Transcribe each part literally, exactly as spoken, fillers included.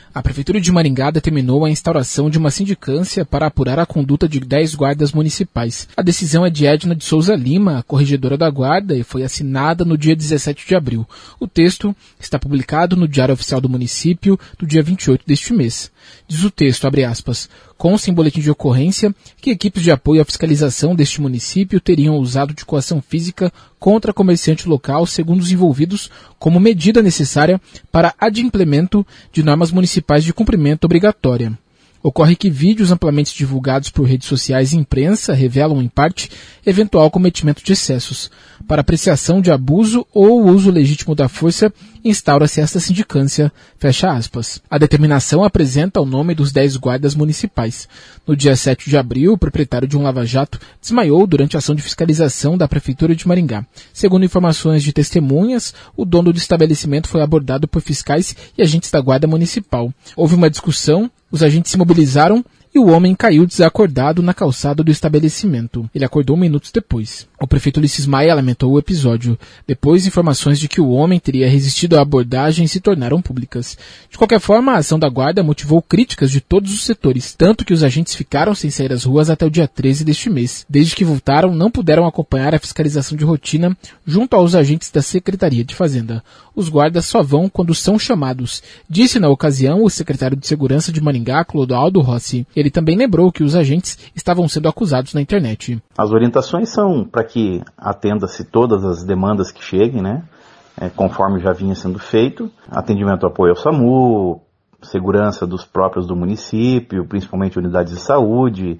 A Prefeitura de Maringá determinou a instauração de uma sindicância para apurar a conduta de dez guardas municipais. A decisão é de Edna de Souza Lima, a corregedora da Guarda, e foi assinada no dia dezessete de abril. O texto está publicado no Diário Oficial do Município do dia vinte e oito deste mês. Diz o texto, abre aspas, consta em boletim de ocorrência que equipes de apoio à fiscalização deste município teriam usado de coação física contra comerciante local, segundo os envolvidos, como medida necessária para adimplemento de normas municipais de cumprimento obrigatória. Ocorre que vídeos amplamente divulgados por redes sociais e imprensa revelam, em parte, eventual cometimento de excessos. Para apreciação de abuso ou uso legítimo da força, instaura-se esta sindicância, fecha aspas. A determinação apresenta o nome dos dez guardas municipais. No dia sete de abril, o proprietário de um lava-jato desmaiou durante a ação de fiscalização da Prefeitura de Maringá. Segundo informações de testemunhas, o dono do estabelecimento foi abordado por fiscais e agentes da Guarda Municipal. Houve uma discussão, os agentes se mobilizaram e o homem caiu desacordado na calçada do estabelecimento. Ele acordou minutos depois. O prefeito Ulisses Maia lamentou o episódio. Depois, informações de que o homem teria resistido à abordagem se tornaram públicas. De qualquer forma, a ação da guarda motivou críticas de todos os setores, tanto que os agentes ficaram sem sair às ruas até o dia treze deste mês. Desde que voltaram, não puderam acompanhar a fiscalização de rotina junto aos agentes da Secretaria de Fazenda. Os guardas só vão quando são chamados, disse na ocasião o secretário de Segurança de Maringá, Clodoaldo Rossi. Ele também lembrou que os agentes estavam sendo acusados na internet. As orientações são para que atenda-se todas as demandas que cheguem, né? É, conforme já vinha sendo feito. Atendimento apoio ao SAMU, segurança dos próprios do município, principalmente unidades de saúde,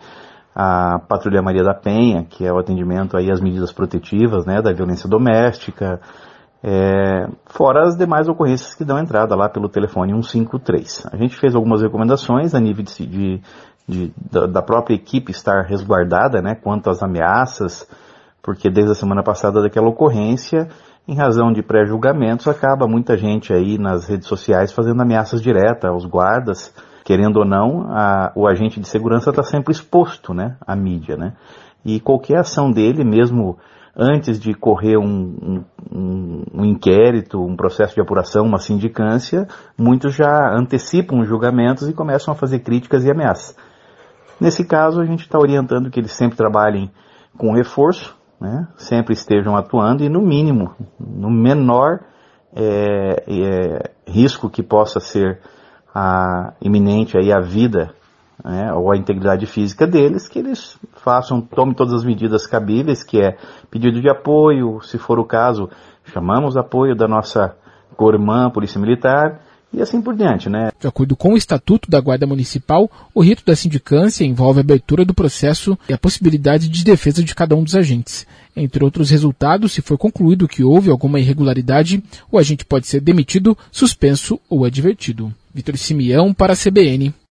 a Patrulha Maria da Penha, que é o atendimento aí às medidas protetivas, né, da violência doméstica, é, fora as demais ocorrências que dão entrada lá pelo telefone cento e cinquenta e três. A gente fez algumas recomendações a nível de, de, de, da, da própria equipe estar resguardada, né, quanto às ameaças, porque desde a semana passada daquela ocorrência, em razão de pré-julgamentos, acaba muita gente aí nas redes sociais fazendo ameaças diretas aos guardas. Querendo ou não, a, o agente de segurança está sempre exposto, né, à mídia, né, e qualquer ação dele, mesmo antes de correr um, um, um inquérito, um processo de apuração, uma sindicância, muitos já antecipam os julgamentos e começam a fazer críticas e ameaças. Nesse caso, a gente está orientando que eles sempre trabalhem com reforço, né, sempre estejam atuando e, no mínimo, no menor é, é, risco que possa ser a, iminente aí a vida, né, ou a integridade física deles, que eles façam, tomem todas as medidas cabíveis, que é pedido de apoio, se for o caso, chamamos apoio da nossa Cormã, Polícia Militar, e assim por diante, né? De acordo com o Estatuto da Guarda Municipal, o rito da sindicância envolve a abertura do processo e a possibilidade de defesa de cada um dos agentes. Entre outros resultados, se for concluído que houve alguma irregularidade, o agente pode ser demitido, suspenso ou advertido. Vitor Simeão para a C B N.